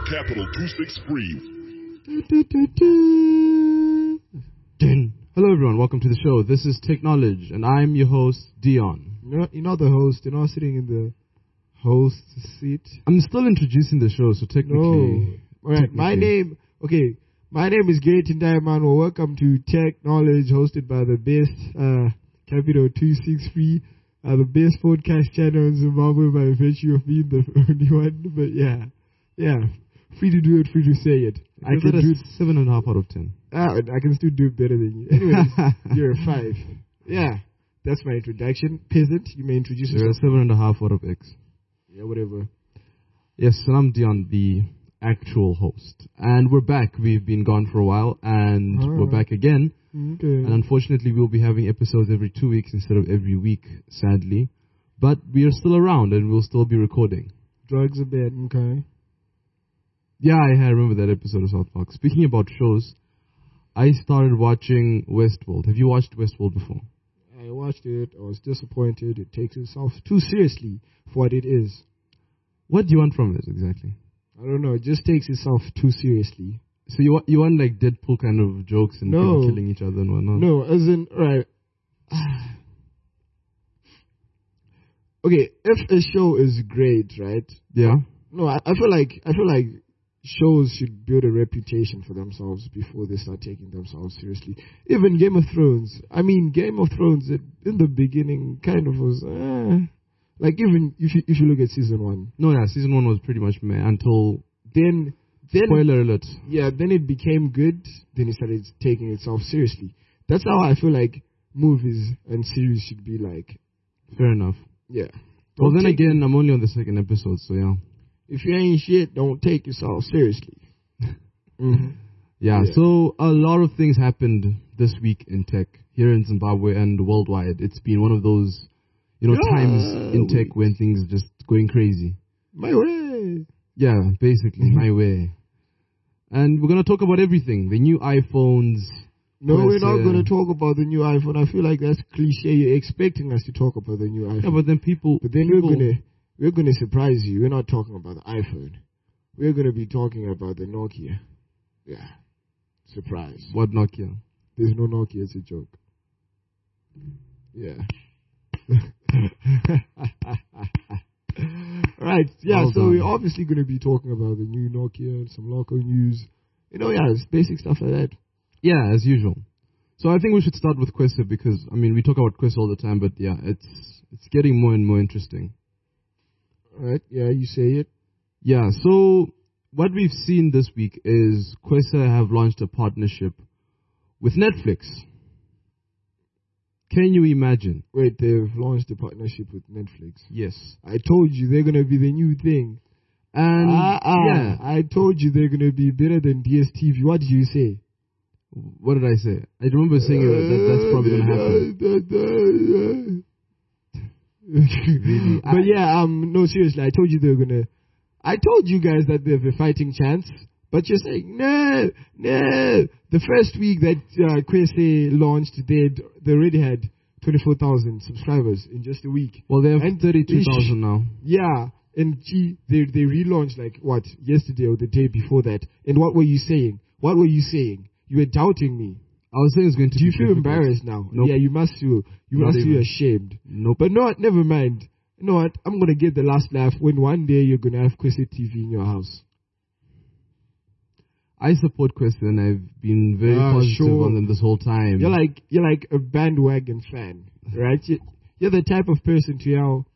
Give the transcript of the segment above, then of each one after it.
Capital 263. Hello everyone, welcome to the show. This is Technology, and I'm your host, Dion. You're not the host, you're not sitting in the host seat. I'm still introducing the show, so technically... No. Alright, my name is Gary Tindaiman. Well, welcome to Tech Knowledge, hosted by the best Capital 263, the best podcast channel in Zimbabwe by virtue of being the only one. But yeah, free to do it, free to say it. I can do it 7.5 out of 10. I can still do it better than you. Anyways, you're a 5. Yeah, that's my introduction. Peasant, you may introduce yourself. You're a 7.5 out of X. Yeah, whatever. Yes, and I'm Dion, the actual host. And we're back. We've been gone for a while, and we're back again. Okay. And unfortunately, we'll be having episodes every 2 weeks instead of every week, sadly. But we are still around, and we'll still be recording. Drugs are bad, okay. Yeah, I remember that episode of South Park. Speaking about shows, I started watching Westworld. Have you watched Westworld before? I watched it. I was disappointed. It takes itself too seriously for what it is. What do you want from it, exactly? I don't know. It just takes itself too seriously. So you want like Deadpool kind of jokes and people killing each other and whatnot? No, as in, right. Okay, if a show is great, right? Yeah. No, I feel like shows should build a reputation for themselves before they start taking themselves seriously. Even Game of Thrones. I mean, Game of Thrones, in the beginning kind of was, like even if you look at season 1. No, yeah, season 1 was pretty much meh until... Then spoiler alert. Yeah, then it became good. Then it started taking itself seriously. That's how I feel like movies and series should be like. Fair enough. Yeah. Well, then again, I'm only on the second episode, so yeah. If you ain't shit, don't take yourself seriously. Mm-hmm. Yeah, so a lot of things happened this week in tech here in Zimbabwe and worldwide. It's been one of those, times in tech when things are just going crazy. My way. Yeah, basically, my way. And we're going to talk about everything. The new iPhones. No, we're not going to talk about the new iPhone. I feel like that's cliche. You're expecting us to talk about the new iPhone. Yeah, but then we're going to surprise you. We're not talking about the iPhone. We're going to be talking about the Nokia. Yeah. Surprise. What Nokia? There's no Nokia. It's a joke. Yeah. Right. Yeah, so we're obviously going to be talking about the new Nokia and some local news. It's basic stuff like that. Yeah, as usual. So I think we should start with Kwesa because, we talk about Kwesa all the time, but yeah, it's getting more and more interesting. All right. Yeah, you say it. Yeah, so what we've seen this week is Kwesa have launched a partnership with Netflix. Can you imagine? Wait, they've launched a partnership with Netflix. Yes. I told you they're going to be the new thing. And yeah, I told you they're going to be better than DSTV. What did you say? What did I say? I remember saying that's probably going to happen. Really? But no, seriously, I told you they were going to... I told you guys that they have a fighting chance, but you're saying, no. The first week that Kwesa launched, they already had 24,000 subscribers in just a week. Well, they have 32,000 now. Yeah, and they relaunched yesterday or the day before that. And what were you saying? You were doubting me. I was saying it's going to be Do you feel embarrassed now? Nope. Yeah, you must feel. You must feel ashamed. Nope. But never mind. You know what? I'm going to get the last laugh when one day you're going to have Kwesa TV in your house. I support Kwesa and I've been very positive on them this whole time. You're like a bandwagon fan, right? You're the type of person to yell,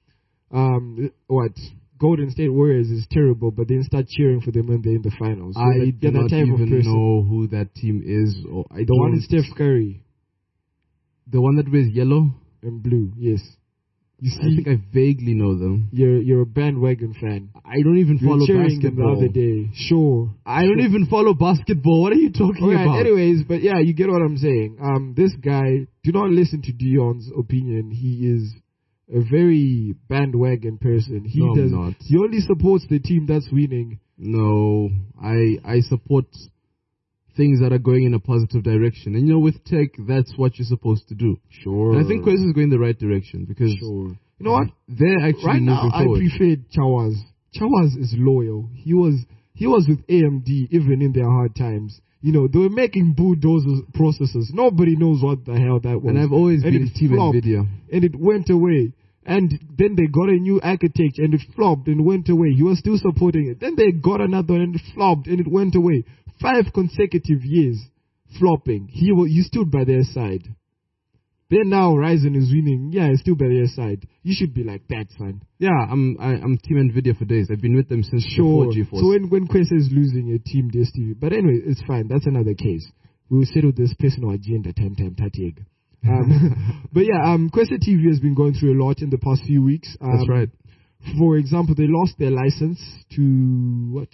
Golden State Warriors is terrible, but then start cheering for them when they're in the finals. I do not even know who that team is. The one is Steph Curry. The one that wears yellow? And blue, yes. You see, I think I vaguely know them. You're a bandwagon fan. I don't even follow basketball. The other day. Sure. I don't even follow basketball. What are you talking about? Anyways, but yeah, you get what I'm saying. This guy, do not listen to Dion's opinion. He is a very bandwagon person. He only supports the team that's winning. No, I support things that are going in a positive direction. And with tech, that's what you're supposed to do. Sure. And I think Kwesa is going in the right direction because you know what? They're actually right moving now forward. I prefer Chawaz. Chawaz is loyal. He he was with AMD even in their hard times. You know, they were making bulldozer processors. Nobody knows what the hell that was. And I've always been team NVIDIA. And it went away. And then they got a new architecture and it flopped and went away. He was still supporting it. Then they got another one and it flopped and it went away. 5 consecutive years flopping. He stood by their side. Then now Ryzen is winning. Yeah, he's still by their side. You should be like that, son. Yeah, I'm team NVIDIA for days. I've been with them since before GeForce. So when Kwesa is losing, your team DSTV. But anyway, it's fine. That's another case. We will settle this personal agenda time, Tatieg. But yeah, Kwesa TV has been going through a lot in the past few weeks. That's right. For example, they lost their license to what?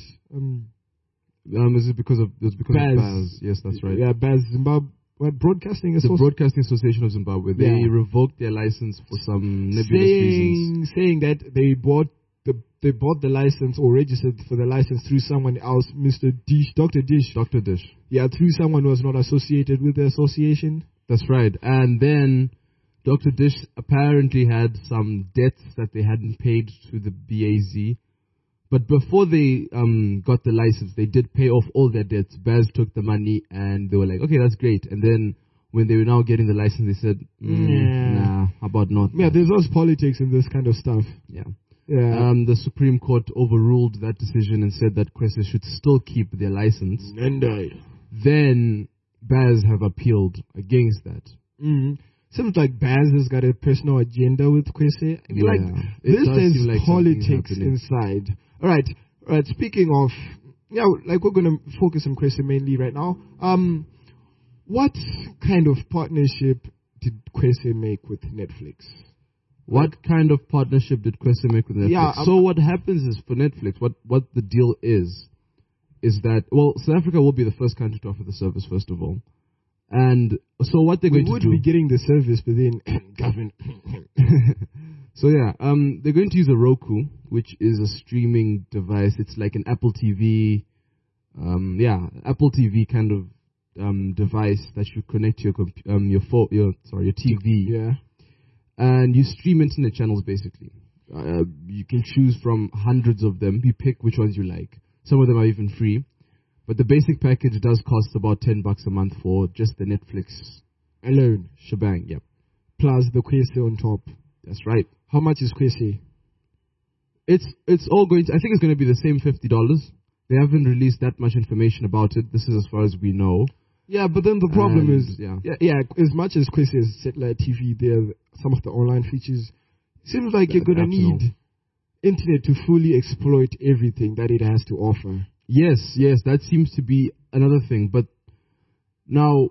Is it because of Baz? Yes, that's right. Yeah, Baz Zimbabwe. What, Broadcasting Association? The Broadcasting Association of Zimbabwe. They revoked their license for some nebulous reasons. Saying that they bought the license or registered for the license through someone else, Mr. Dish, Dr. Dish. Dr. Dish. Yeah, through someone who was not associated with the association. That's right. And then Dr. Dish apparently had some debts that they hadn't paid to the BAZ. But before they got the license, they did pay off all their debts. Baz took the money and they were like, okay, that's great. And then when they were now getting the license, they said, nah, how about not? Yeah, there's always politics in this kind of stuff. Yeah. The Supreme Court overruled that decision and said that Kwesa should still keep their license. Then Baz have appealed against that. Seems like Baz has got a personal agenda with Kwesa. There's like politics inside. All right. Speaking of, we're going to focus on Kwesa mainly right now. What kind of partnership did Kwesa make with Netflix? What kind of partnership did Kwesa make with Netflix? Yeah, so what happens is for Netflix, what the deal is that, South Africa will be the first country to offer the service, first of all. And so what they're going to do... We would be getting the service, but then government... So they're going to use a Roku, which is a streaming device. It's like an Apple TV, Apple TV kind of device that you connect to your TV. Yeah. And you stream internet channels basically. You can choose from hundreds of them. You pick which ones you like. Some of them are even free. But the basic package does cost about $10 a month for just the Netflix alone shebang. Yep. Plus the Kwesa on top. That's right. How much is Kwesa? It's all going to, I think it's going to be the same $50. They haven't released that much information about it. This is as far as we know. Yeah, but then the problem is, as much as Kwesa is satellite TV, there some of the online features. Seems like you're going to need internet to fully exploit everything that it has to offer. Yes, that seems to be another thing. But now,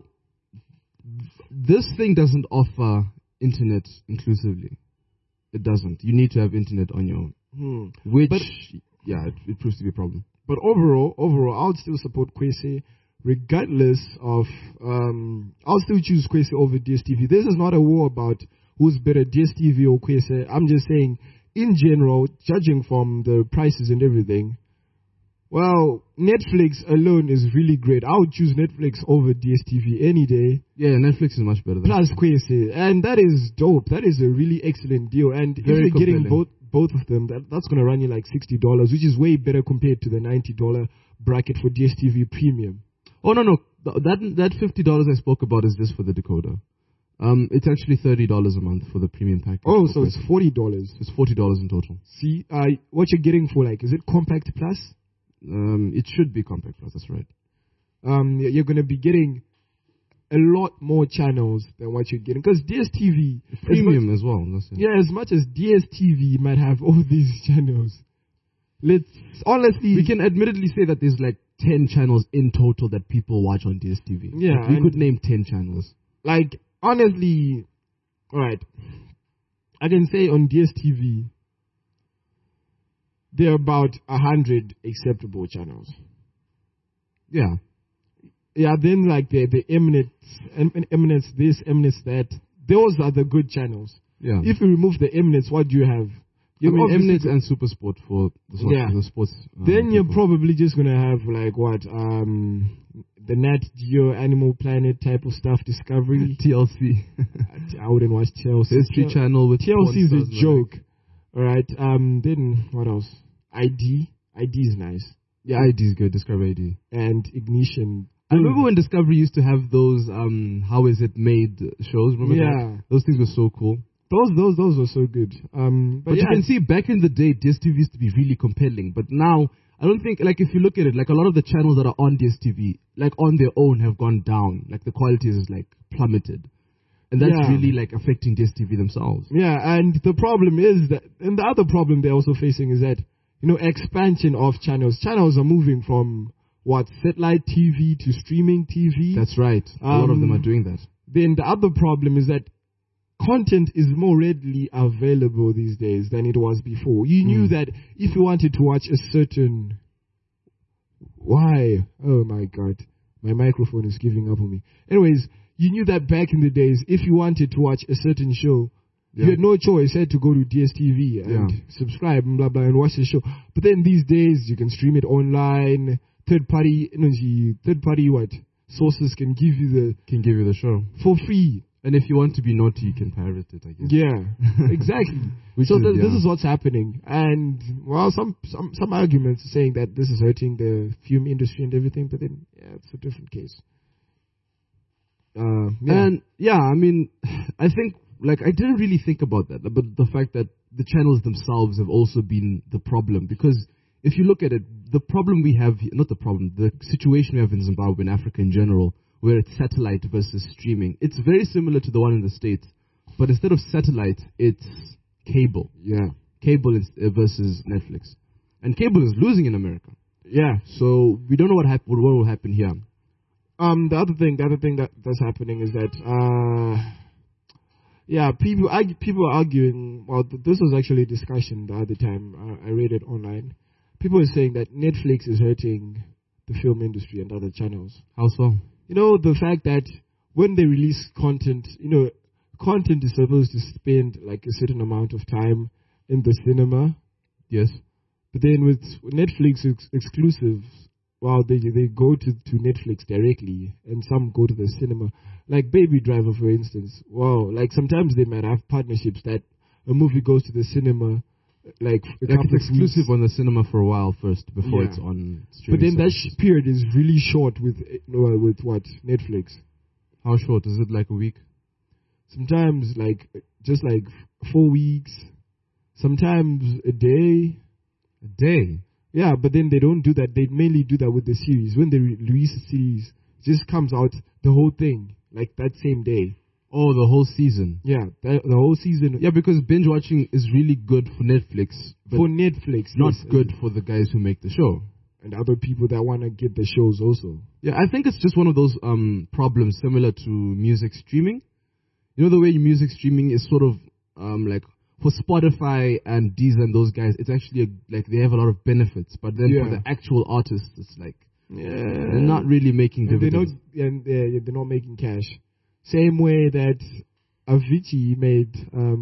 this thing doesn't offer internet inclusively. It doesn't. You need to have internet on your own. It proves to be a problem. But overall, I would still support Kwesa, regardless of... I'll still choose Kwesa over DSTV. This is not a war about who's better, DSTV or Kwesa. I'm just saying, in general, judging from the prices and everything, Netflix alone is really great. I would choose Netflix over DSTV any day. Yeah, Netflix is much better than Plus Kwesa. And that is dope. That is a really excellent deal. And if you're getting both of them, that's going to run you like $60, which is way better compared to the $90 bracket for DSTV Premium. Oh, no. That $50 I spoke about is just for the decoder. It's actually $30 a month for the premium package. Oh, so it's $40. It's $40 in total. See, what you're getting for is it Compact Plus? It should be Compact Plus, that's right. You're going to be getting a lot more channels than what you're getting. Because DSTV... Premium as well. That's it. Yeah, as much as DSTV might have all these channels, honestly... We can admittedly say that there's like 10 channels in total that people watch on DSTV. Yeah. Like we could name 10 channels. Honestly... Alright. I can say on DSTV... There are about 100 acceptable channels. Yeah. Yeah, then the Eminence this, Eminence that. Those are the good channels. Yeah. If you remove the Eminence, what do you have? Eminence and Supersport for the sports. Then you're probably just going to have the Nat Geo Animal Planet type of stuff, Discovery. TLC. I wouldn't watch TLC. History Channel with TLC is a joke. Alright, then what else? ID is nice. Yeah, ID is good. Discovery ID. and Ignition. I remember when Discovery used to have those how is it made shows. Remember Yeah. that? Those things were so cool. Those were so good. But you can see back in the day, DSTV used to be really compelling. But now, I don't think, like, if you look at it, like, a lot of the channels that are on DSTV, like, on their own have gone down. Like, the quality is, like, plummeted. And that's Yeah. really, like, affecting DSTV themselves. Yeah, and the problem is that, and the other problem they're also facing is that, expansion of channels. Channels are moving from, satellite TV to streaming TV. That's right. A lot of them are doing that. Then the other problem is that content is more readily available these days than it was before. You knew that if you wanted to watch a certain... Why? Oh my God. My microphone is giving up on me. Anyways, you knew that back in the days, if you wanted to watch a certain show, you had no choice. You had to go to DSTV and subscribe and blah, blah, and watch the show. But then these days, you can stream it online. Third party sources can give you the show for free. And if you want to be naughty, you can pirate it, I guess. Yeah, exactly. This is what's happening. And, some arguments are saying that this is hurting the film industry and everything, but then, it's a different case. And, I mean, I think, like, I didn't really think about that, but the fact that the channels themselves have also been the problem. Because if you look at it, the problem we have, the situation we have in Zimbabwe and Africa in general, where it's satellite versus streaming, it's very similar to the one in the States. But instead of satellite, it's cable. Yeah. Cable versus Netflix. And cable is losing in America. Yeah. So we don't know what will happen here. The other thing that's happening is that, people are arguing. Well, this was actually a discussion the other time. I read it online. People are saying that Netflix is hurting the film industry and other channels. How so? The fact that when they release content, content is supposed to spend like a certain amount of time in the cinema. Yes. But then with Netflix exclusives, they go to Netflix directly, and some go to the cinema. Like Baby Driver, for instance. Like sometimes they might have partnerships that a movie goes to the cinema, like it's exclusive on the cinema for a while first before it's on streaming. But then that period is really short with Netflix. How short? Is it like a week? Sometimes just 4 weeks. Sometimes a day. A day? Yeah, but then they don't do that. They mainly do that with the series. When they release a series, it just comes out the whole thing, like that same day. Oh, the whole season. Yeah, the whole season. Yeah, because binge watching is really good for Netflix. For Netflix. Not good for the guys who make the show. And other people that want to get the shows also. Yeah, I think it's just one of those problems similar to music streaming. You know the way music streaming is sort of like for Spotify and Deezer and those guys, it's actually they have a lot of benefits. But then for the actual artists, it's like they're not really making dividends. They're not making cash. Same way that Avicii made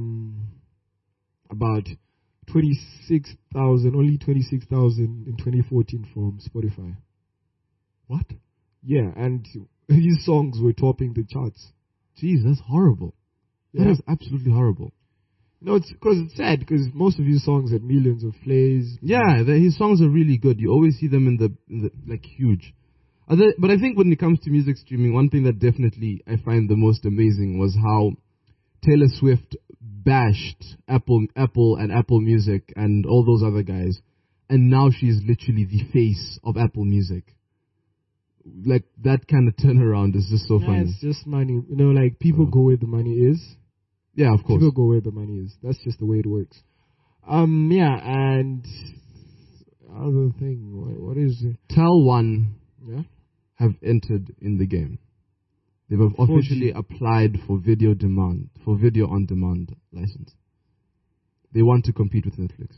about 26,000, only 26,000 in 2014 from Spotify. What? Yeah, and his songs were topping the charts. Jeez, that's horrible. That is absolutely horrible. No, it's because it's sad because most of his songs had millions of plays. Yeah, his songs are really good. You always see them in the like huge. But I think when it comes to music streaming, one thing that definitely I find the most amazing was how Taylor Swift bashed Apple and Apple Music and all those other guys, and now she's literally the face of Apple Music. Like that kind of turnaround is just so funny. It's just money, people go where the money is. Yeah, of course. People go where the money is. That's just the way it works. And other thing, what is it? Tel1 have entered in the game. They've officially applied for video on demand license. They want to compete with Netflix.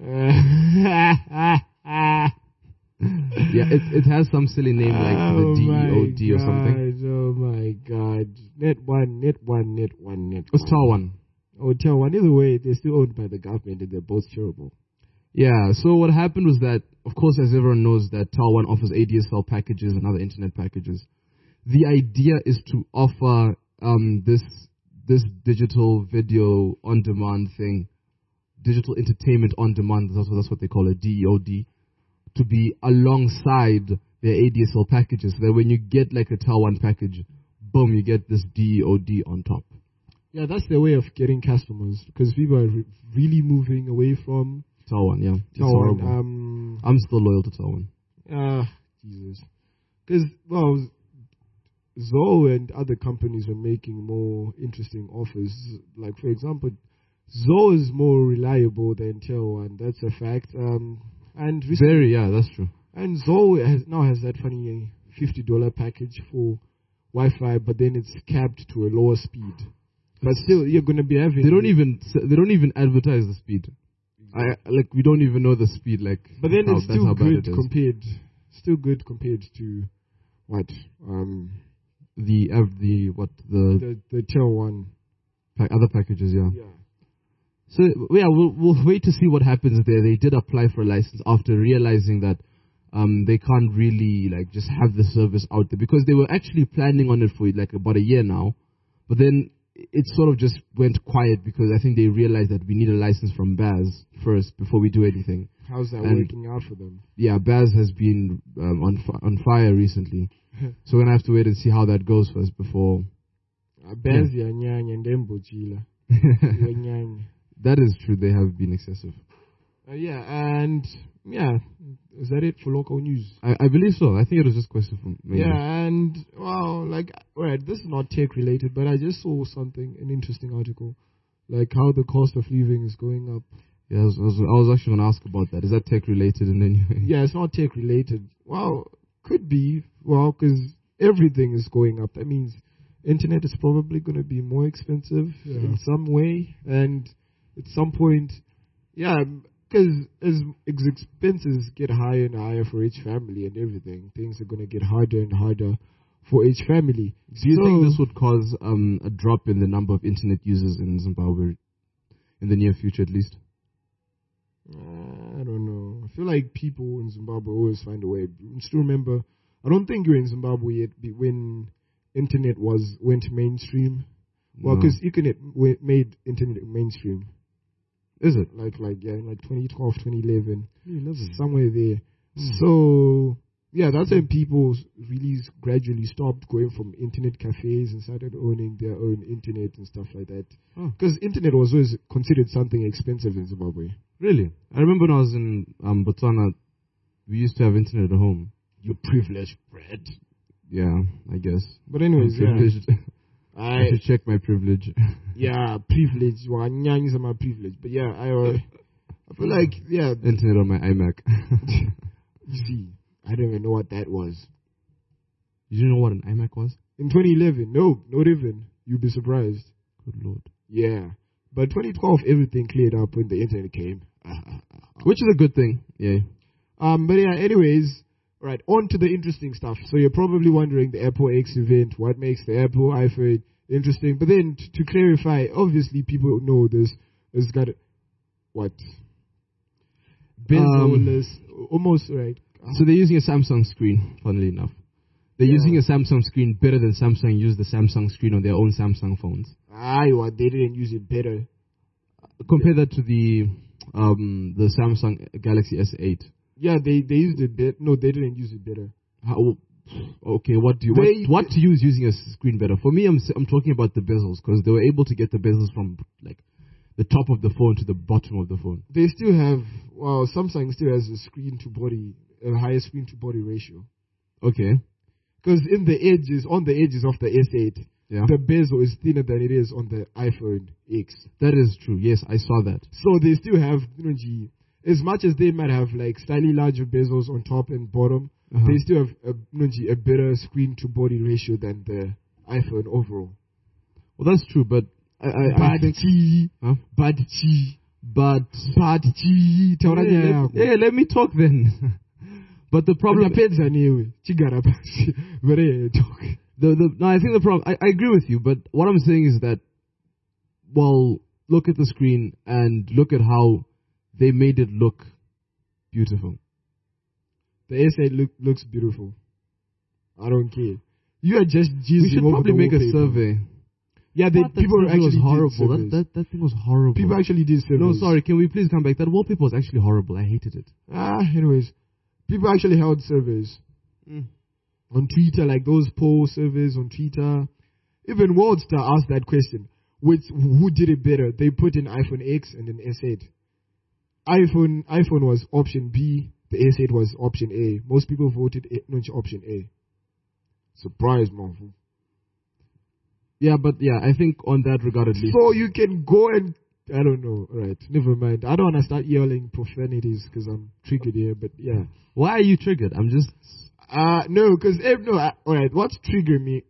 Yeah, it has some silly name like the DEOD or something. Oh my God. Net one. It's Tel1. Oh, Tel1. Either way, they're still owned by the government and they're both terrible. Yeah, so what happened was that, of course, as everyone knows, that Tel1 offers ADSL packages and other internet packages. The idea is to offer this digital video on demand thing, digital entertainment on demand. That's what they call it, DEOD, to be alongside their ADSL packages. So that when you get like a Tel 1 package, boom, you get this DOD on top. Yeah, that's their way of getting customers because people are really moving away from Tel 1, yeah. It's Tel 1. horrible. I'm still loyal to Tel 1. Jesus. Because, well, Zoho and other companies are making more interesting offers. Like, for example, Zoho is more reliable than Tel 1. That's a fact. And Very, yeah, that's true. And Zoho has that funny $50 package for Wi-Fi, but then it's capped to a lower speed. But still, you're going to be having... They don't even advertise the speed. We don't even know the speed. Like, but then it's still good compared. Still good compared to what? The Tel 1 other packages, yeah. Yeah. So yeah, we'll wait to see what happens there. They did apply for a license after realizing that they can't really like just have the service out there because they were actually planning on it for like about a year now, but then it sort of just went quiet because I think they realized that we need a license from Baz first before we do anything. How's that working out for them? Yeah, Baz has been on fire recently, so we're gonna have to wait and see how that goes first before. Baz That is true. They have been excessive. Is that it for local news? I believe so. I think it was just a question from maybe. Yeah, and this is not tech related, but I just saw an interesting article, like how the cost of living is going up. Yeah, I was actually going to ask about that. Is that tech related in any way? Yeah, it's not tech related. Well, could be. Well, because everything is going up. That means internet is probably going to be more expensive in some way, and at some point, because as expenses get higher and higher for each family and everything, things are going to get harder and harder for each family. Do you think this would cause a drop in the number of internet users in Zimbabwe in the near future at least? I don't know. I feel like people in Zimbabwe always find a way. Still remember, I don't think you're in Zimbabwe yet when internet went mainstream. Well, because Econet made internet mainstream. Is it? In 2012, 2011. Somewhere there. So, that's when people really gradually stopped going from internet cafes and started owning their own internet and stuff like that. Because internet was always considered something expensive in Zimbabwe. Really? I remember when I was in Botswana, we used to have internet at home. You're privileged, Brad. Yeah, I guess. But anyways, I should check my privilege. Yeah, privilege. Well, I'm my privilege. But yeah, I feel like, internet on my iMac. You see, I don't even know what that was. You didn't know what an iMac was? In 2011, no, not even. You'd be surprised. Good Lord. Yeah. But 2012, everything cleared up when the internet came. Which is a good thing. Yeah. But yeah, anyways, right, on to the interesting stuff. So you're probably wondering the Apple X event, what makes the Apple iPhone interesting. But then to clarify, obviously people know this. It's got what? Bezel-less, almost right. So they're using a Samsung screen, funnily enough. They're using a Samsung screen better than Samsung used the Samsung screen on their own Samsung phones. They didn't use it better. Compare that to the Samsung Galaxy S8. Yeah, they used it better. No, they didn't use it better. How? Okay, what to use using a screen better? For me, I'm talking about the bezels because they were able to get the bezels from like the top of the phone to the bottom of the phone. They still have Samsung still has a higher screen to body ratio. Okay. Because on the edges of the S8, the bezel is thinner than it is on the iPhone X. That is true. Yes, I saw that. So they still have, as much as they might have like slightly larger bezels on top and bottom, they still have a better screen to body ratio than the iPhone overall. Well, that's true, but I think... let me talk then. But the problem... No, I think the problem... I agree with you, but what I'm saying is that, look at the screen and look at how they made it look beautiful. The S8 looks beautiful. I don't care. You are just jizzing. We should probably make a survey. Yeah, people actually was horrible. That thing was horrible. People actually did surveys. No, sorry. Can we please come back? That wallpaper was actually horrible. I hated it. Anyways, People actually held surveys on Twitter, like those poll surveys on Twitter. Even Worldstar asked that question. Who did it better? They put in iPhone X and then S8. iPhone was option B. The S8 was option A. Most people voted option A. Surprise, man. Yeah, but yeah, I think on that regard at least. So you can go and, I don't know. All right, never mind. I don't want to start yelling profanities because I'm triggered here, but yeah. Why are you triggered? I'm just... No, because, all right, what's triggering me?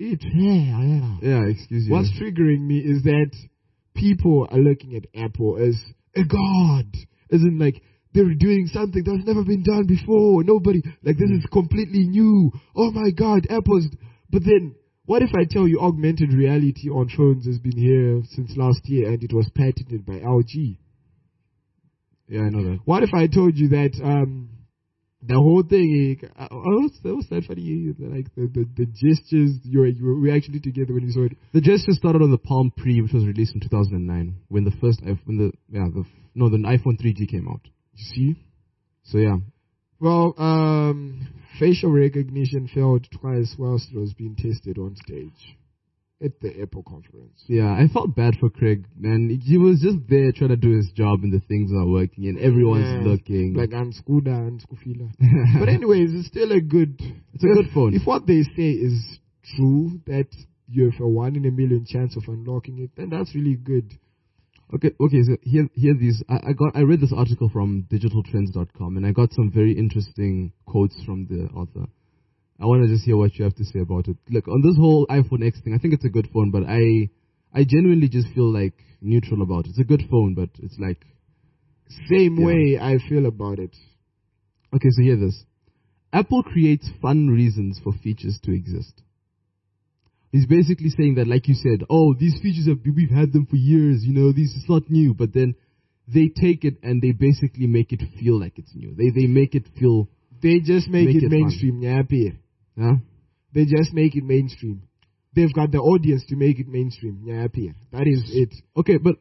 Yeah, excuse you. What's triggering me is that people are looking at Apple as a god. As in, like, they're doing something that's never been done before. Nobody, like, this is completely new. Oh my God, Apple's... But then, what if I tell you augmented reality on phones has been here since last year and it was patented by LG? Yeah, I know that. What if I told you that the whole thing, what's that funny? Like the gestures, we actually together when you saw it. The gesture started on the Palm Pre, which was released in 2009, when the first the iPhone 3G came out. You see? So yeah. Well, facial recognition failed twice whilst it was being tested on stage at the Apple conference. Yeah, I felt bad for Craig, man. He was just there trying to do his job and the things are working and everyone's looking. Like Anskuda and Skufila. But anyways, it's still a good... It's a good phone. If what they say is true, that you have a 1 in a million chance of unlocking it, then that's really good. Okay, so here these... I read this article from digitaltrends.com and I got some very interesting quotes from the author. I want to just hear what you have to say about it. Look, on this whole iPhone X thing, I think it's a good phone, but I genuinely just feel like neutral about it. It's a good phone, but it's like... Same way I feel about it. Okay, so hear this. Apple creates fun reasons for features to exist. He's basically saying that, like you said, these features, we've had them for years, it's not new, but then they take it and they basically make it feel like it's new. They make it feel... They just make it mainstream, Huh? They just make it mainstream. They've got the audience to make it mainstream. That is it. Okay, but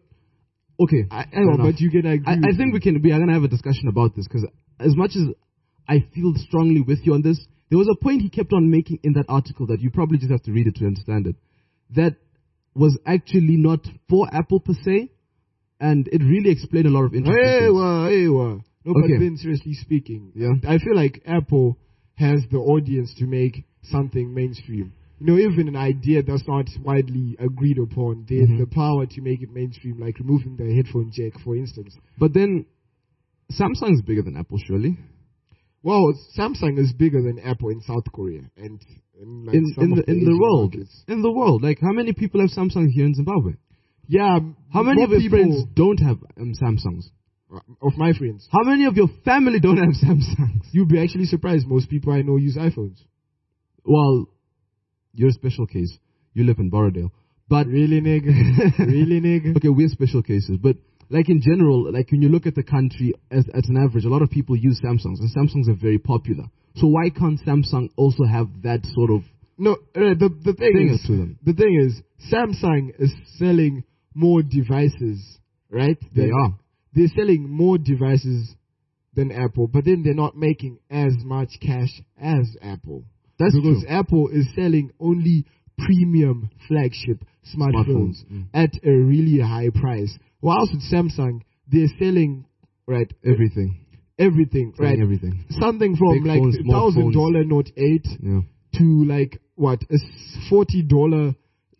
but you can agree. I think we are gonna have a discussion about this because as much as I feel strongly with you on this, there was a point he kept on making in that article that you probably just have to read it to understand it. That was actually not for Apple per se, and it really explained a lot of interesting things. No, but then seriously speaking, I feel like Apple has the audience to make something mainstream. Even an idea that's not widely agreed upon, they have the power to make it mainstream, like removing the headphone jack, for instance. But then, Samsung's bigger than Apple, surely? Well, Samsung is bigger than Apple in South Korea and in the world. Markets. In the world, like how many people have Samsung here in Zimbabwe? Yeah, how many of your friends don't have Samsungs? Of my friends. How many of your family don't have Samsungs? You'd be actually surprised. Most people I know use iPhones. Well, you're a special case. You live in Borrowdale. But really, nigga? Really, nigga? Okay, we're special cases. But like in general, like when you look at the country at an average, a lot of people use Samsungs. And Samsungs are very popular. So why can't Samsung also have that sort of... No, the thing is, Samsung is selling more devices, right? They are. They're selling more devices than Apple, but then they're not making as much cash as Apple. That's because true. Apple is selling only premium flagship smartphones at a really high price. Whilst with Samsung, they're selling everything. Everything, right? Everything. Something from big phones, $1,000 Note 8 to like what a $40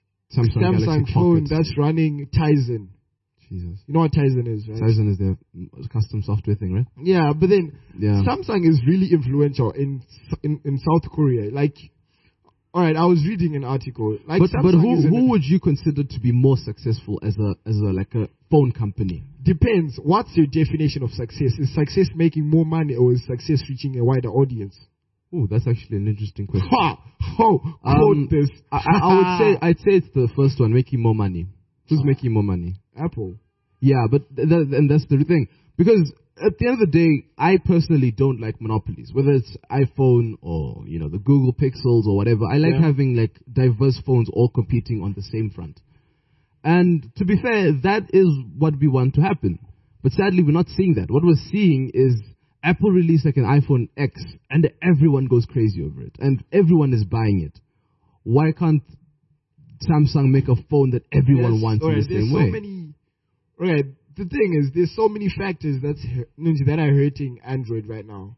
Samsung phone that's running Tizen. Jesus. You know what Tizen is, right? Tizen is their custom software thing, right? Yeah, but then Samsung is really influential in South Korea. Like, all right, I was reading an article. Like, but who would you consider to be more successful as a phone company? Depends. What's your definition of success? Is success making more money or is success reaching a wider audience? Oh, that's actually an interesting question. Quote this. I'd say it's the first one, making more money. Who's making more money? Apple. Yeah, but and that's the thing. Because at the end of the day, I personally don't like monopolies. Whether it's iPhone or, the Google Pixels or whatever. I like having like diverse phones all competing on the same front. And to be fair, that is what we want to happen. But sadly, we're not seeing that. What we're seeing is Apple released like an iPhone X, and everyone goes crazy over it, and everyone is buying it. Why can't Samsung make a phone that everyone wants in the same way? The thing is, there's so many factors that are hurting Android right now.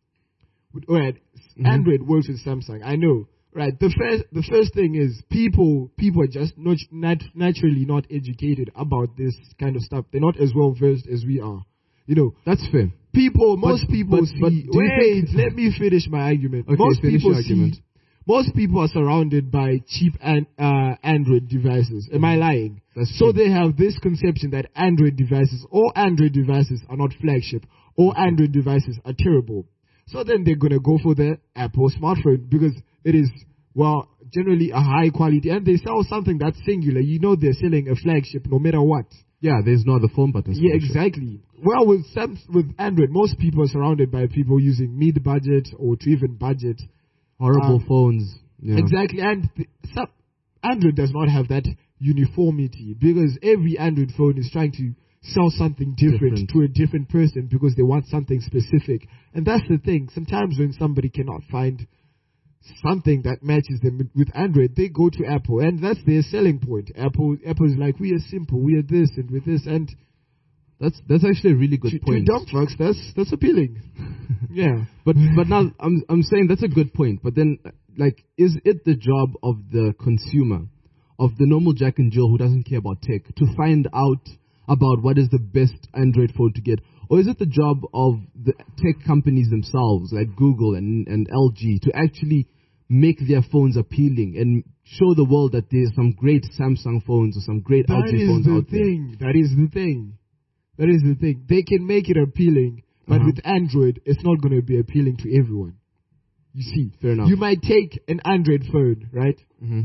Android works with Samsung. I know. Right. The first thing is people are just naturally not educated about this kind of stuff. They're not as well versed as we are. You know, that's fair. Most people see. Let me finish my argument. Okay, most people are surrounded by cheap Android devices. Am I lying? That's true. So they have this conception that all Android devices are not flagship. All Android devices are terrible. So then they're going to go for the Apple smartphone because it is, generally a high quality. And they sell something that's singular. You know they're selling a flagship no matter what. Yeah, there's no other phone buttons. Yeah, exactly. Well, with Android, most people are surrounded by people using mid-budget or to even budget. Horrible phones. Yeah. Exactly. And Android does not have that uniformity because every Android phone is trying to sell something different to a different person because they want something specific. And that's the thing. Sometimes when somebody cannot find something that matches them with Android, they go to Apple, and that's their selling point. Apple is like, we are simple, we are this and with this, and that's actually a really good point. To dumb trucks, that's appealing. Yeah, but now I'm saying that's a good point. But then, like, is it the job of the consumer, of the normal Jack and Jill who doesn't care about tech, to find out about what is the best Android phone to get? Or is it the job of the tech companies themselves, like Google and LG, to actually make their phones appealing and show the world that there's some great Samsung phones or some great LG phones out there? That is the thing. They can make it appealing, but with Android, it's not going to be appealing to everyone. You see, fair enough. You might take an Android phone, right? Mm-hmm.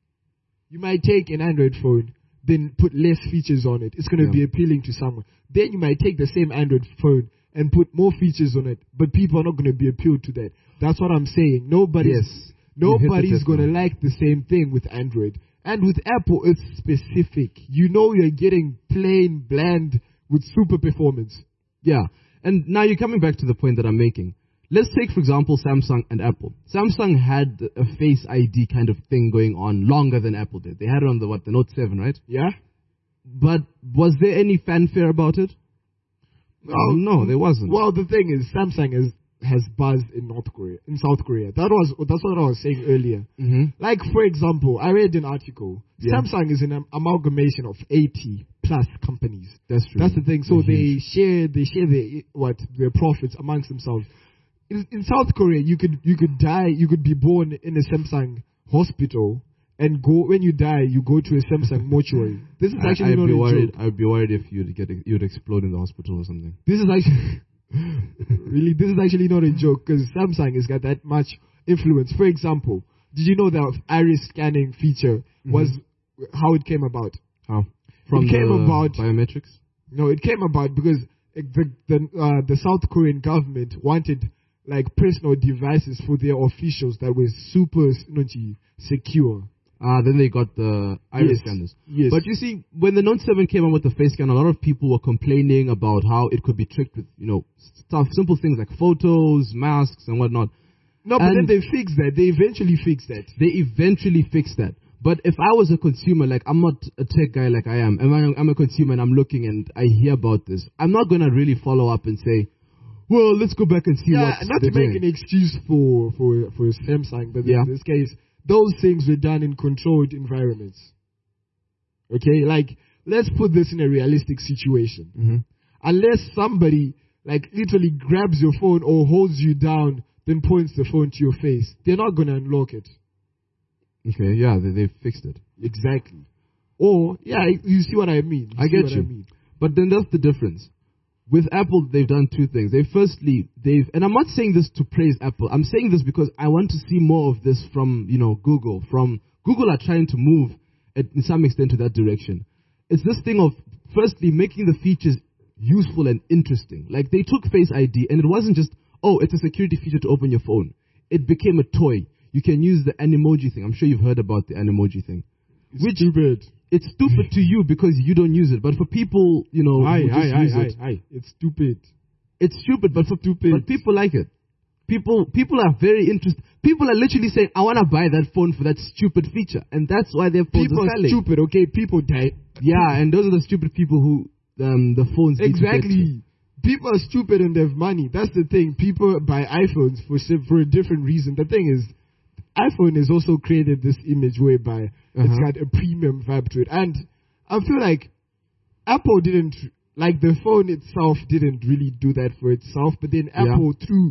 You might take an Android phone, then put less features on it. It's going to be appealing to someone. Then you might take the same Android phone and put more features on it, but people are not going to be appealed to that. That's what I'm saying. Nobody's going to like the same thing with Android. And with Apple, it's specific. You know you're getting plain, bland with super performance. Yeah. And now you're coming back to the point that I'm making. Let's take, for example, Samsung and Apple. Samsung had a Face ID kind of thing going on longer than Apple did. They had it on the Note 7, right? Yeah. But was there any fanfare about it? No, there wasn't. Well, the thing is, Samsung has buzzed in South Korea. That's what I was saying earlier. Mm-hmm. Like, for example, I read an article. Yeah. Samsung is an amalgamation of 80 plus companies. That's true. That's the thing. So they share their profits amongst themselves. In South Korea, you could be born in a Samsung hospital, and when you die, you go to a Samsung mortuary. This is actually not a joke. I'd be worried if you'd explode in the hospital or something. This is actually this is actually not a joke, because Samsung has got that much influence. For example, did you know that iris scanning feature was how it came about? How? From biometrics? No, it came about because the South Korean government wanted like personal devices for their officials that were super secure. Then they got the iris scanners. Yes. But you see, when the Note 7 came out with the face scan, a lot of people were complaining about how it could be tricked with, simple things like photos, masks, and whatnot. No, but then they fixed that. They eventually fixed that. But if I was a consumer, like, I'm not a tech guy like I am, and I'm a consumer and I'm looking and I hear about this, I'm not going to really follow up and say, well, let's go back and see what's not to make an excuse for Samsung, but in this case, those things were done in controlled environments. Okay, like, let's put this in a realistic situation. Mm-hmm. Unless somebody, like, literally grabs your phone or holds you down, then points the phone to your face, they're not going to unlock it. Okay, yeah, they fixed it. Exactly. Or, you see what I mean. I get you. But then that's the difference. With Apple, they've done two things. And I'm not saying this to praise Apple. I'm saying this because I want to see more of this from, Google. Google are trying to move in some extent to that direction. It's this thing of, firstly, making the features useful and interesting. Like, they took Face ID, and it wasn't just, it's a security feature to open your phone. It became a toy. You can use the Animoji thing. I'm sure you've heard about the Animoji thing. It's stupid. It's stupid to you because you don't use it, but for people, who just use it, it's stupid. It's stupid, but people like it. People are very interested. People are literally saying, I want to buy that phone for that stupid feature. And that's why their phones People are are selling. stupid, okay? People die. Yeah, and those are the stupid people who the phones need to get to. Exactly. People are stupid and they have money. That's the thing. People buy iPhones for a different reason. The thing is, iPhone has also created this image whereby it's got a premium vibe to it. And I feel like Apple didn't, like the phone itself didn't really do that for itself, but then Apple through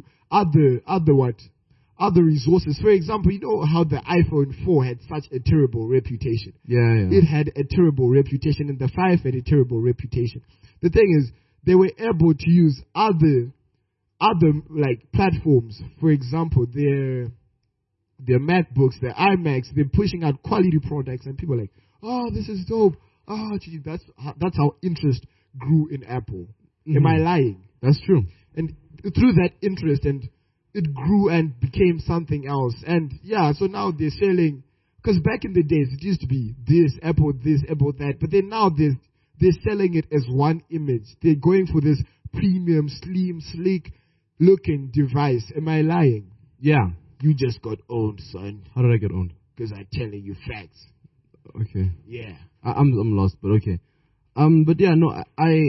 other resources. For example, you know how the iPhone 4 had such a terrible reputation. Yeah. It had a terrible reputation, and the 5 had a terrible reputation. The thing is, they were able to use other like platforms. For example, their MacBooks, their iMacs, they're pushing out quality products, and people are like, oh, this is dope. Oh, gee, that's how interest grew in Apple. Am I lying? That's true. And through that interest, and it grew and became something else. And yeah, so now they're selling, because back in the days it used to be this, Apple that, but then now they're selling it as one image. They're going for this premium, slim, sleek looking device. Am I lying? Yeah. You just got owned, son. How did I get owned? Because I'm telling you facts. Okay. Yeah. I'm lost, but okay. But yeah, no,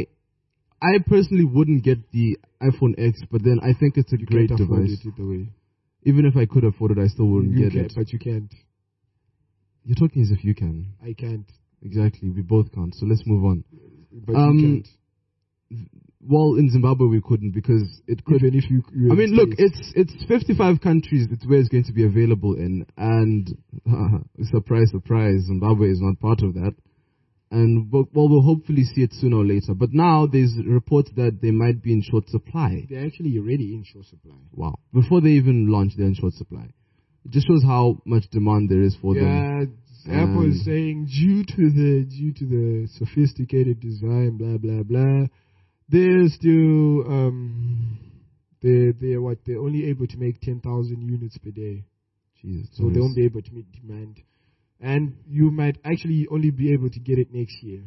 I personally wouldn't get the iPhone X, but then I think it's a great can't afford device. it either way. Even if I could afford it, I still wouldn't You get can, it. but you can't. You're talking as if you can. I can't. Exactly. We both can't. So let's move on. But you can't. Well, in Zimbabwe we couldn't because it could. Even if you I mean, look, it's 55 countries. It's where it's going to be available in, and surprise, surprise, Zimbabwe is not part of that. And we'll hopefully see it sooner or later. But now there's reports that they might be in short supply. They're actually already in short supply. Wow! Before they even launch, they're in short supply. It just shows how much demand there is for them. Yeah, Apple is saying due to the sophisticated design, blah blah blah. They're still they're only able to make 10,000 units per day. Jesus. So they won't be able to meet demand. And you might actually only be able to get it next year.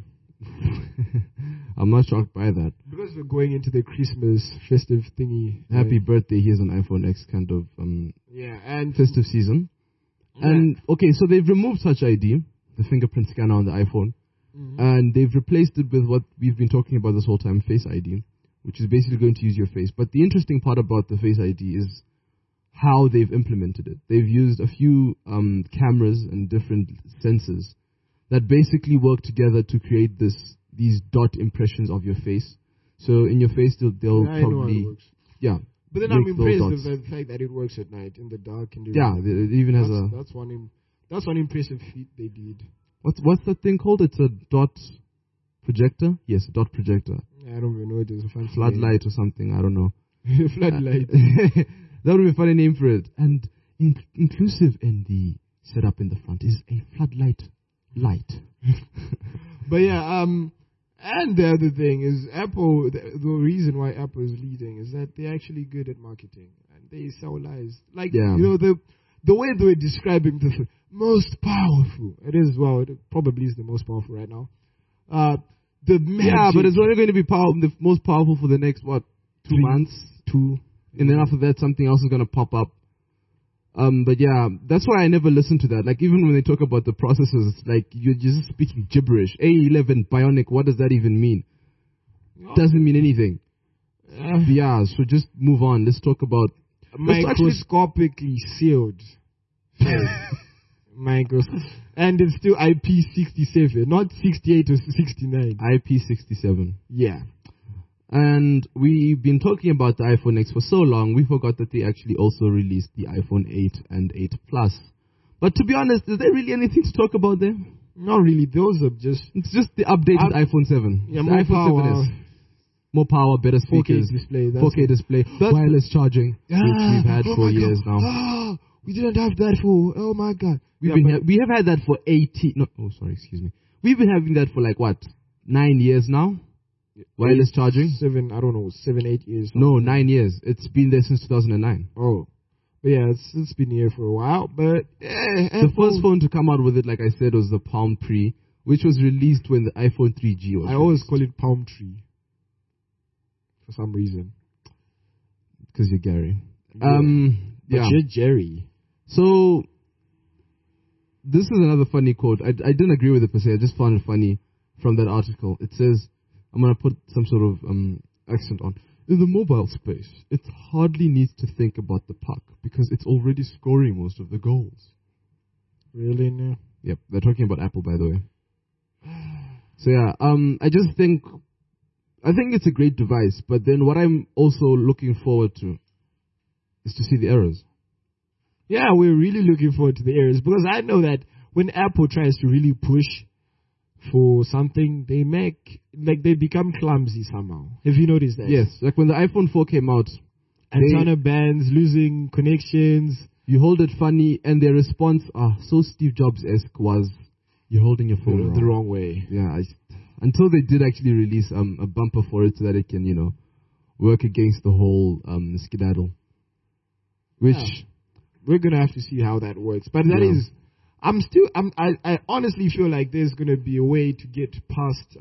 I'm not shocked by that. Because we're going into the Christmas festive thingy. Happy birthday, here's an iPhone X kind of and festive season. Yeah. And okay, so they've removed Touch ID, the fingerprint scanner on the iPhone, and they've replaced it with what we've been talking about this whole time, Face ID, which is basically going to use your face. But the interesting part about the Face ID is how they've implemented it. They've used a few cameras and different sensors that basically work together to create these dot impressions of your face. So in your face, they'll I know how probably it works. But then make I'm those impressed dots. with the fact that it works at night in the dark. And it even has that's one impressive feat they did. What's that thing called? It's a dot projector. Yes, a dot projector. I don't even know. It is a fancy Floodlight or something. I don't know. Floodlight. That would be a funny name for it. And inclusive in the setup in the front is a floodlight light. But yeah, and the other thing is Apple. The reason why Apple is leading is that they're actually good at marketing and they sell lies. Like you know the way they were describing the most powerful. It is it probably is the most powerful right now. The magic. Yeah, but it's only going to be the most powerful for the next 2 months. And then after that, something else is going to pop up. But yeah, that's why I never listen to that. Like, even when they talk about the processors, it's like, you're just speaking gibberish. A11 Bionic, what does that even mean? Doesn't mean anything. Yeah, so just move on. Let's talk about... Microscopically sealed. And it's still IP67, not 68 or 69. IP67. Yeah. And we've been talking about the iPhone X for so long, we forgot that they actually also released the iPhone 8 and 8 Plus. But to be honest, is there really anything to talk about there? Not really. Those are just... It's just the updated iPhone 7. Yeah, more power. 7S. More power, better speakers. 4K display. 4K display. Wireless charging, which we've had for years now. We didn't have that for... Oh my God. We have had that for 18... No, oh, sorry, excuse me. We've been having that for 9 years now? Wireless charging? 7, 8 years. No, 9 years. It's been there since 2009. Oh. But yeah, it's been here for a while. But the first phone to come out with it, like I said, was the Palm Pre, which was released when the iPhone 3G was I always call it Palm Tree. For some reason. Because you're Gary. But Yeah. you're Jerry. So, this is another funny quote. I didn't agree with it per se. I just found it funny from that article. It says, I'm going to put some sort of accent on. In the mobile space, it hardly needs to think about the puck because it's already scoring most of the goals. Really? No. Yep, they're talking about Apple, by the way. So yeah, I think it's a great device, but then what I'm also looking forward to is to see the errors. Yeah, we're really looking forward to the errors because I know that when Apple tries to really push for something, they become clumsy somehow. Have you noticed that? Yes, like when the iPhone 4 came out, antenna bands, losing connections. You hold it funny, and their response, so Steve Jobs-esque, was, you're holding your phone the wrong way. Yeah, until they did actually release a bumper for it so that it can, work against the whole skedaddle. Which... Yeah. We're going to have to see how that works. But that is... I honestly feel like there's going to be a way to get past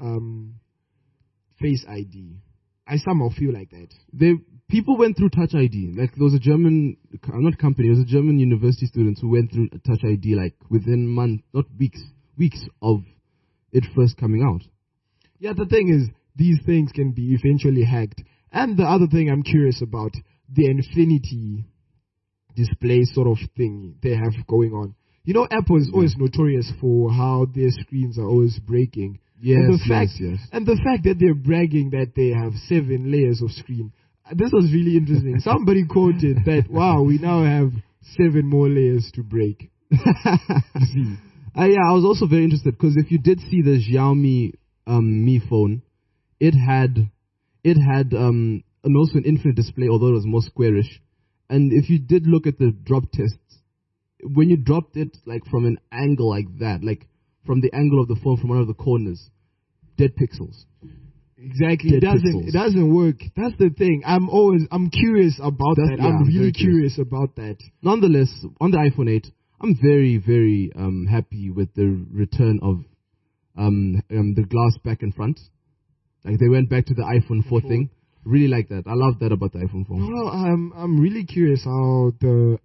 Face ID. I somehow feel like that. People went through Touch ID. Like, there was a German, not company, it was a German university student who went through Touch ID, like, within months, not weeks of it first coming out. Yeah, the thing is, these things can be eventually hacked. And the other thing I'm curious about, the infinity display sort of thing they have going on. Apple is always notorious for how their screens are always breaking. Yes, And the fact that they're bragging that they have 7 layers of screen. This was really interesting. Somebody quoted that, wow, we now have 7 more layers to break. See? I was also very interested because if you did see the Xiaomi Mi phone, it had and also an infinite display, although it was more squarish. And if you did look at the drop tests, when you dropped it like from an angle like that, like from the angle of the phone from one of the corners, dead pixels. Exactly. It doesn't work. That's the thing. I'm curious about that. Yeah, I'm really curious about that. Nonetheless, on the iPhone 8, I'm very, very happy with the return of the glass back and front. Like they went back to the iPhone 4 thing. Really like that. I love that about the iPhone 4. Well, I'm really curious how the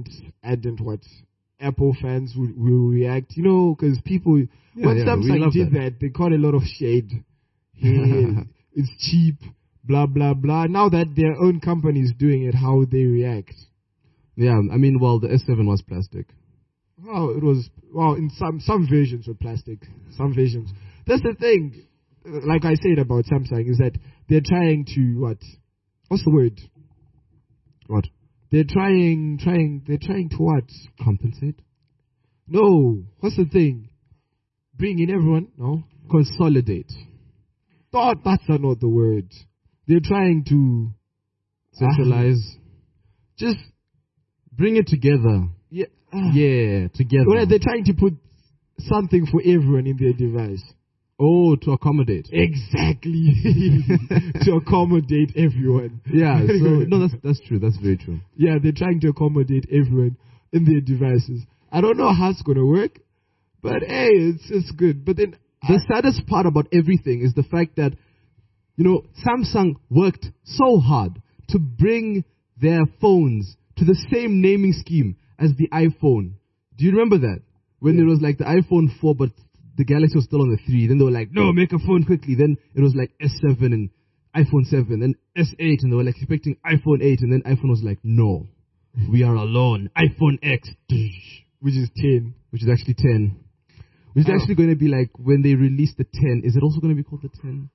Apple fans will react. Because people when Samsung did that, they caught a lot of shade. Hey, it's cheap, blah blah blah. Now that their own company is doing it, how would they react? Yeah, I mean, the S7 was plastic. Well, it was in some versions were plastic. Some versions. That's the thing. Like I said about Samsung, is that they're trying to what's the word? What? They're trying to what? Compensate? No. What's the thing? Bring in everyone? No. Consolidate. That's not the word. They're trying to centralize. Just bring it together. Yeah. Together. Well, they're trying to put something for everyone in their device. Oh, to accommodate. Exactly. To accommodate everyone. Yeah, so, no, that's true. That's very true. Yeah, they're trying to accommodate everyone in their devices. I don't know how it's going to work, but hey, it's good. But then the saddest part about everything is the fact that, Samsung worked so hard to bring their phones to the same naming scheme as the iPhone. Do you remember that? When there was like the iPhone 4, but the Galaxy was still on the 3. Then they were like, no, make a phone quickly. Then it was like S7 and iPhone 7 and S8. And they were like expecting iPhone 8. And then iPhone was like, no, we are alone. iPhone X. Which is 10. Which is actually 10. Which is actually going to be like when they release the 10. Is it also going to be called the 10?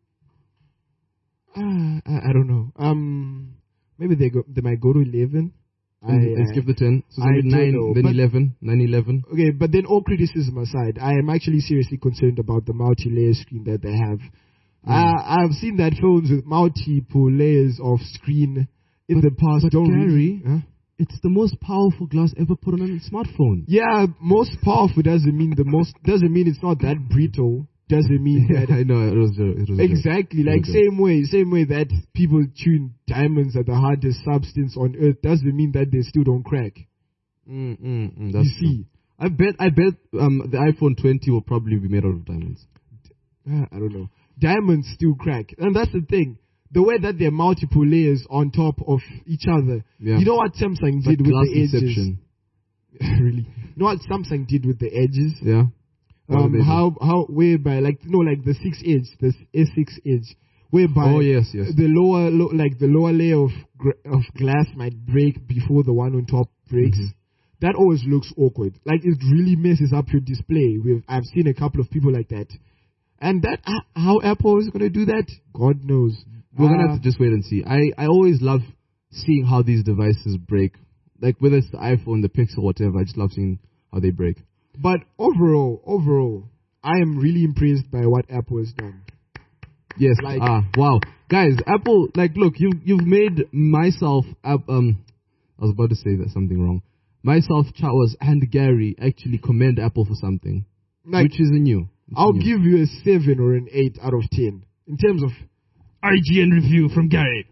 I don't know. Maybe they might go to 11. And skip the 10. So it's 9, then 11, 9/11. Okay, but then all criticism aside, I am actually seriously concerned about the multi-layer screen that they have. I've seen that phones with multiple layers of screen in the past. But Gary, it's the most powerful glass ever put on a smartphone. Yeah, most powerful doesn't mean it's not that brittle. Doesn't mean that. I know, it was exactly like same way that people tune diamonds at the hardest substance on earth doesn't mean that they still don't crack. That's true. I bet the iPhone 20 will probably be made out of diamonds. I don't know. Diamonds still crack, and that's the thing. the way that there are multiple layers on top of each other. Yeah. You know what Samsung did with glass the edges? inception. Really? You know what Samsung did with the edges? Yeah. What did they do? How whereby like the 6 edge, the S6 edge, whereby Oh yes. the lower layer of glass might break before the one on top breaks. Mm-hmm. That always looks awkward. Like it really messes up your display. I've seen a couple of people like that, and that how Apple is gonna do that, God knows. We're gonna have to just wait and see. I always love seeing how these devices break. Like whether it's the iPhone, the Pixel, whatever. I just love seeing how they break. But overall, I am really impressed by what Apple has done. Yes. Like- Wow, guys. Apple. Like, look, you've made myself. I was about to say that something wrong. Myself, Chawas, and Gary actually commend Apple for something, Like, which is new. I'll give you a 7 or an 8 out of 10 in terms of IGN review from Gary.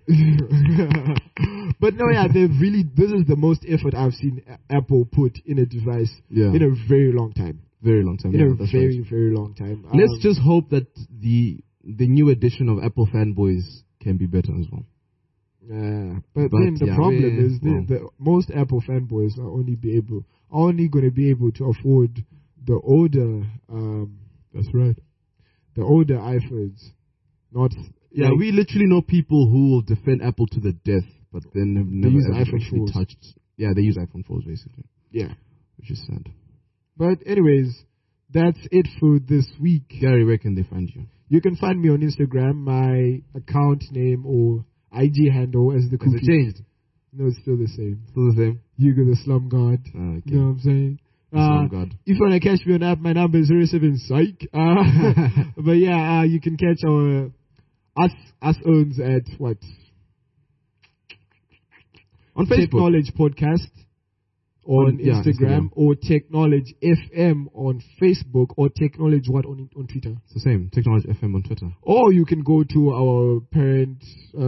But no, yeah, this is the most effort I've seen Apple put in a device in a very long time. Very long time. In Yeah, a that's very, right. very long time. Let's just hope that the new edition of Apple fanboys can be better as well. But then the problem is the most Apple fanboys are only going to be able to afford the older. That's right. The older iPhones, not. Yeah, we literally know people who will defend Apple to the death, but then have never use ever iPhone actually 4s. touched. Yeah, they use iPhone 4s basically, Yeah. which is sad. But anyways, that's it for this week. Gary, where can they find you? You can find me on Instagram. My account name or IG handle as the Has it cookie. changed? No, it's still the same. Still the same? Hugo the Slum God. Okay. You know what I'm saying? Oh God. If you want to catch me on app, my number is 07 psych. But yeah, you can catch our us owns at what? On Tech Facebook. Knowledge Podcast on Instagram, or Tech Knowledge FM on Facebook, or Tech Knowledge what on Twitter. It's the same. Technology FM on Twitter. Or you can go to our parent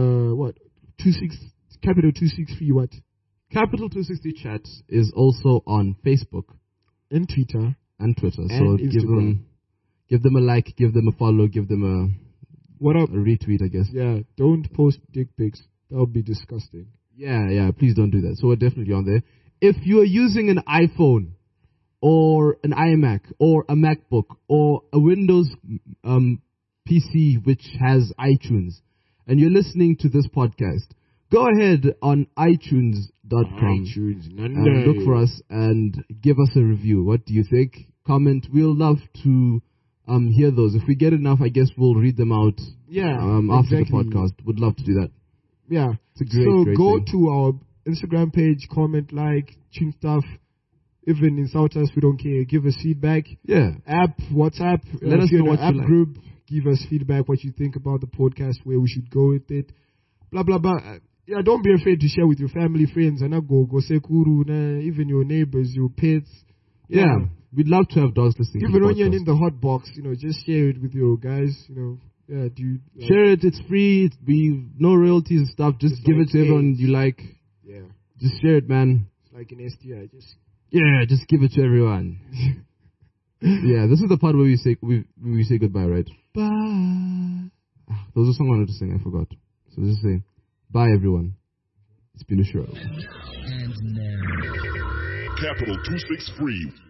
capital 263 what? Capital 260 Chat is also on Facebook And Twitter. and Twitter. And So Instagram. give them a like, give them a follow, give them a What up? retweet, I guess. Yeah, don't post dick pics. That would be disgusting. Yeah, please don't do that. So we're definitely on there. If you are using an iPhone or an iMac or a MacBook or a Windows PC which has iTunes and you're listening to this podcast, go ahead on iTunes.com and look for us and give us a review. What do you think? Comment. We'll love to hear those. If we get enough, I guess we'll read them out after the podcast. Would love to do that. Yeah. It's a great go thing. to our Instagram page, comment, like, tune stuff. Even insult us, we don't care. Give us feedback. Yeah. WhatsApp. Let us if you're know in what the app you like. group. Give us feedback, what you think about the podcast, where we should go with it. Blah, blah, blah. Yeah, don't be afraid to share with your family, friends, and go sekuru, even your neighbors, your pets. Yeah. We'd love to have dogs listening to Even the when you're podcast. in the hot box, just share it with your guys, Yeah, dude. Share it. It's free. No royalties and stuff. Just It's give like it to everyone AIDS. you like. Yeah. Just share it, man. It's like an STI. Just give it to everyone. Yeah, this is the part where we say goodbye, right? Bye. There was a song I wanted to sing. I forgot. So let's just say bye, everyone. It's been a show. And now. Capital 263